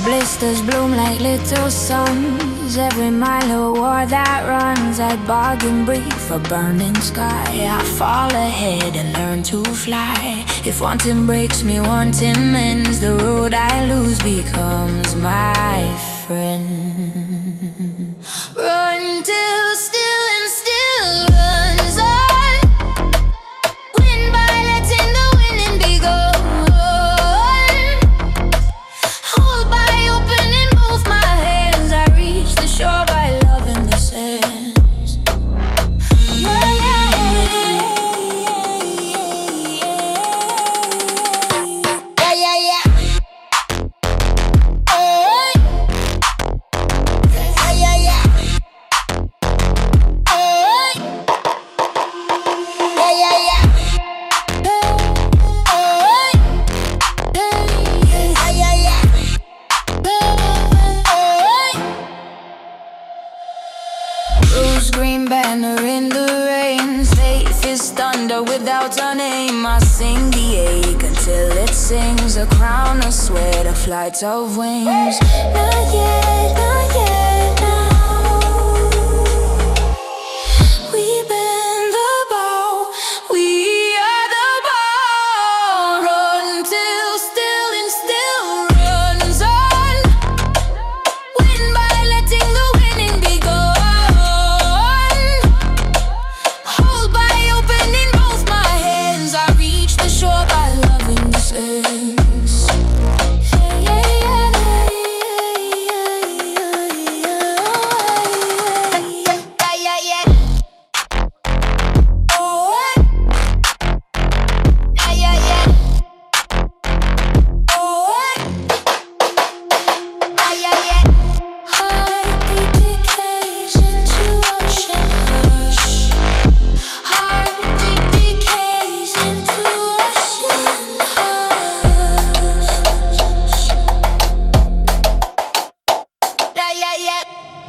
Blisters bloom like little suns. Every mile of war that runs, I'd bargain brief for burning sky. I fall ahead and learn to fly. If wanting breaks me, wanting mends. The road I lose becomes my friend. Run till still and still runs on. Win by letting the winning be gone. Hold by opening both my hands. I reach the shore by loving the sands. Yeah, yeah, yeah, yeah. Hey. Yeah, yeah, yeah. Hey. Yeah, yeah, yeah. Hey. Yeah, yeah, yeah. Rose green banner in the rain. Faith is thunder without a name. I sing the ache until it sings. A crown of sweat, a flight of wings. Not yet, not yet.